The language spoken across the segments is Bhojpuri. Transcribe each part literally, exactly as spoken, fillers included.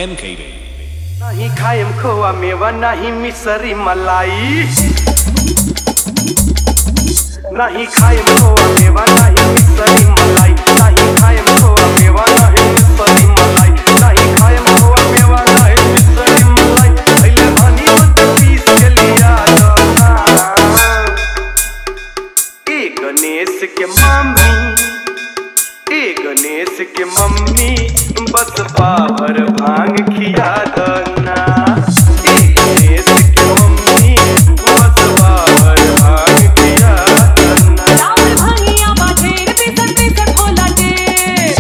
M K B नहीं खाएम खोआ मेवा नहीं मिसरी मलाई नहीं खाएम खोआ मेवा नहीं मिसरी मलाई नहीं खाएम खोआ मेवा नहीं मिसरी मलाई नहीं खाएम खोआ मेवा नहीं मिसरी मलाई पहले हनी मत पीस के लिया जाना ए गणेश के मम्मी ए गणेश के मम्मी बस पावर भांग खिया दना ए गणेश के मम्मी बस पावर भांग खिया दना राउर भांगिया बाटेर पिसर पिसर खोला टेर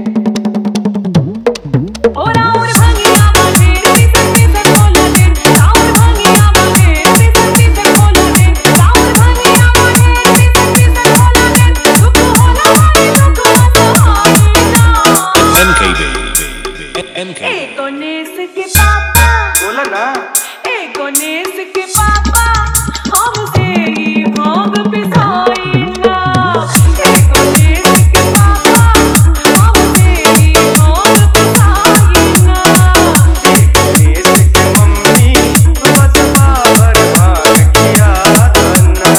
ओ राउर भांगिया बाटेर पिसर पिसर खोला टेर राउर भांगिया बाटेर पिसर पिसर खोला टेर राउर भांगिया बाटेर पिसर पिसर खोला टेर दुख होला मारी दुख मसहाइना M K B M K ए गणेश के पापा बोला ना ए गणेश के पापा हमसे ही भांग पिसाइना ए गणेश के पापा हमसे ही भांग पिसाइना ए गणेश के मम्मी बस पावर भांग खिया दना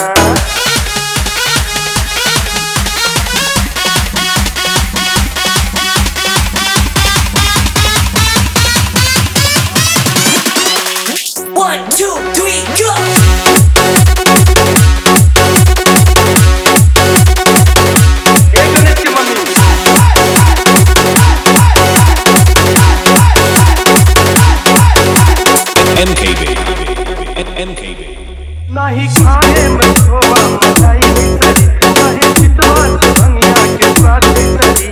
One, two, three, go! ए गणेश के mummy M K B M K B नहीं खाए में खोआ मलाई मिसरी नहीं पितवा भंगिया के स्वाद मिसरी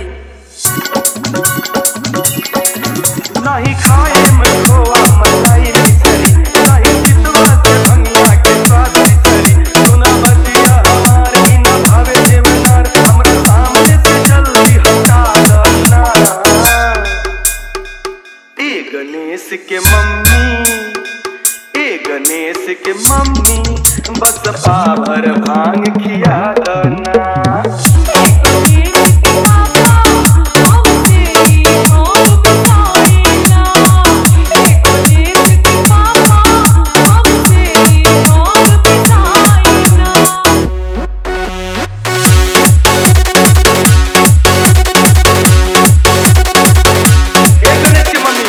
नहीं खाए में खोआ मलाई मिसरी नहीं पितवा भंगिया के स्वाद मिसरी सुना बतिया हमार ही न भावे देवनार हमरा सामने से जल्दी हटा दना ए गणेश के मम्मी ए गणेश के मम्मी बस पावर भांग खिया दना ए गणेश के पापा हमसे ही भांग पिसाइना ए गणेश के पापा हमसे ही भांग पिसाइना ए गणेश के mummy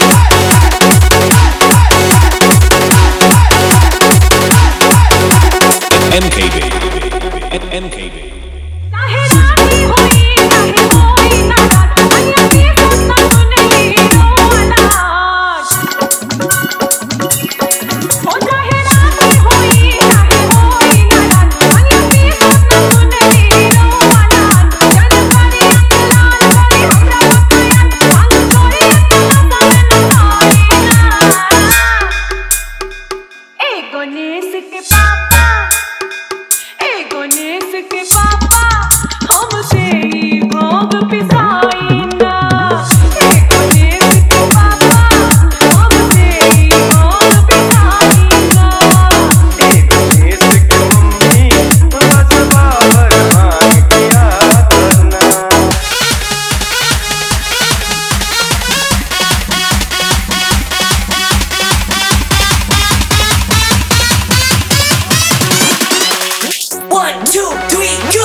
M K B M K B चाहे रानी होई चाहे होई नाराज भैया की सुनना सुनली रोलाज हो चाहे रानी होई चाहे होई नाराज भैया की सुनना सुनली रोलाज जन करी अंकलाल करी हमरा बकाया भांग तोरी अंकला सामने नसाइना ए गणेश के पापा ए गणेश के पापा हमसे ही भांग पिसाइना ए गणेश के पापा हमसे ही भांग पिसाइना ए गणेश के मम्मी बस पावर भांग खिया दना One, two, three, go!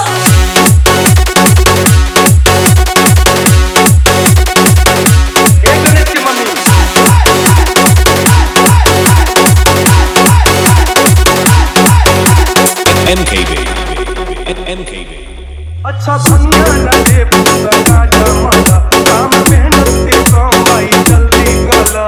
ए गणेश के mummy M K B M K B अच्छा भंगा न दे पुस्तका जमाला काम मेहनत के कमाई जल्दी गला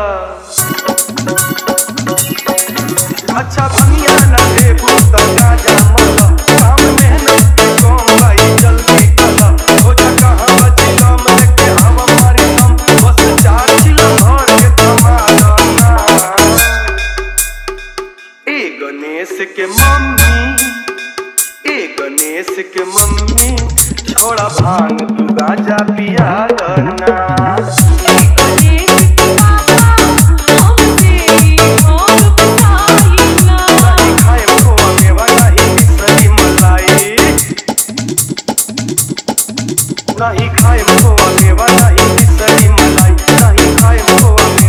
अच्छा भंगा न दे पुस्तका जमाला काम मेहनत के कमाई जल्दी गला हो जा कहां बचिला मन के हम मारे हम बस चार चिला भर के थमा दना ए गणेश के मम्मी ए गणेश के मम्मी छोड़ा भांग तू गाजा पिया दना ए गणेश के पापा हमसे ही भांग पिसाइना नहीं खाए खोआ मेवा नहीं मिसरी मलाई नहीं खाए खोआ मेवा नहीं मिसरी मलाई नहीं खाए खोआ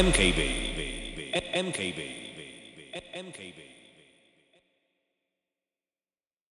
M K B. M K B. M K B.